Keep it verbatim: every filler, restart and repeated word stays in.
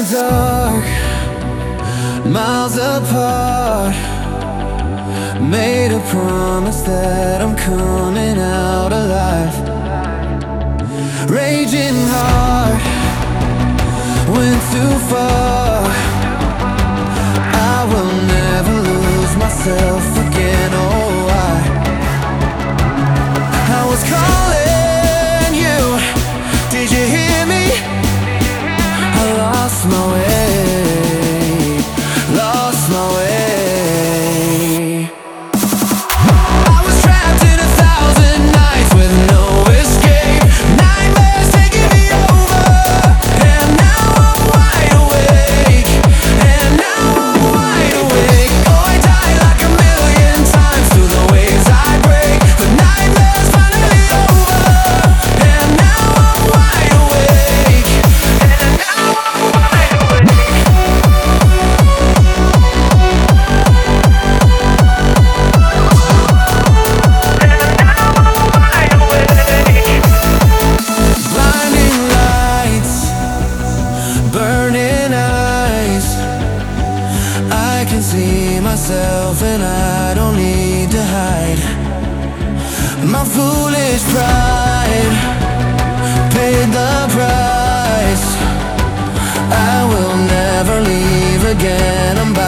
the dark, miles apart. Made a promise that I'm coming out alive. Raging heart, went too far. I will never lose myself again, oh I I was calling you, did you hear me? I lost my way, lost my way. I was trapped in a thousand nights with no escape. Nightmares taking me over, and now I'm wide awake. And now I'm wide awake. Oh, I die like a million times through the waves I break. The nightmare's finally over, and now I'm wide awake. And now I'm wide awake. Blinding lights, burning eyes. I can see myself and I don't need to hide. My foolish pride paid the price. I will never leave again, I'm